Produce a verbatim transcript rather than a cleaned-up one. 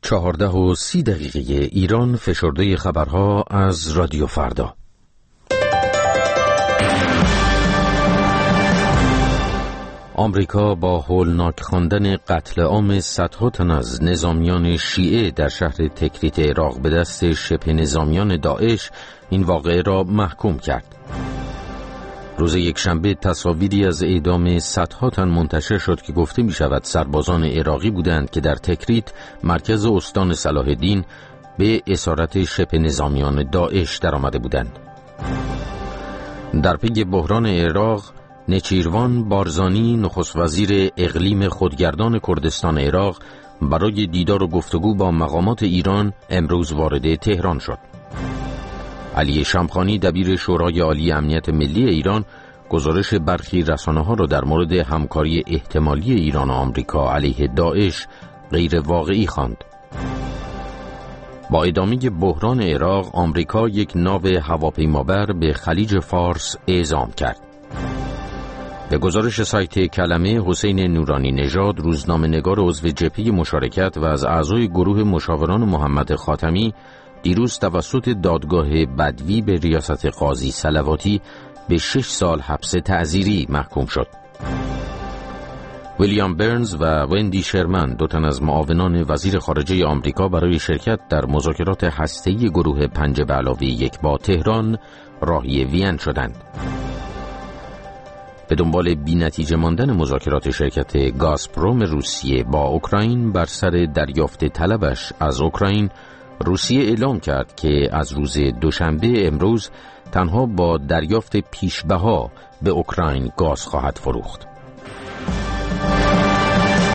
چهارده و سی دقیقه ایران، فشرده خبرها از رادیو فردا. آمریکا با هولناک خواندن قتل عام صدها تن از نظامیان شیعه در شهر تکریت عراق به دست شبه نظامیان داعش این واقعه را محکوم کرد. روز یکشنبه تصاویری از اعدام صدها تن منتشر شد که گفته می شود سربازان عراقی بودند که در تکریت، مرکز استان صلاح الدین، به اسارت شبه نظامیان داعش درآمده بودند. در پی بحران عراق، نچیروان بارزانی، نخست وزیر اقلیم خودگردان کردستان عراق، برای دیدار و گفتگو با مقامات ایران امروز وارد تهران شد. علی شمخانی، دبیر شورای عالی امنیت ملی ایران، گزارش برخی رسانه‌ها را در مورد همکاری احتمالی ایران و آمریکا علیه داعش غیر واقعی خواند. با ادامه بحران عراق، آمریکا یک ناو هواپیمابر به خلیج فارس اعزام کرد. به گزارش سایت کلمه، حسین نورانی نژاد، روزنامه‌نگار عضو جبهه مشارکت و از اعضای گروه مشاوران محمد خاتمی، دیروز توسط دادگاه بدوی به ریاست قاضی صلواتی به شش سال حبس تعزیری محکوم شد. ویلیام برنز و وندی شرمن، دو تن از معاونان وزیر خارجه آمریکا، برای شرکت در مذاکرات هسته‌ای گروه پنج به علاوه یک با تهران راهی وین شدند. به دنبال بی‌نتیجه ماندن مذاکرات شرکت گازپروم روسیه با اوکراین بر سر دریافت طلبش از اوکراین، روسیه اعلام کرد که از روز دوشنبه امروز تنها با دریافت پیش‌بها به اوکراین گاز خواهد فروخت.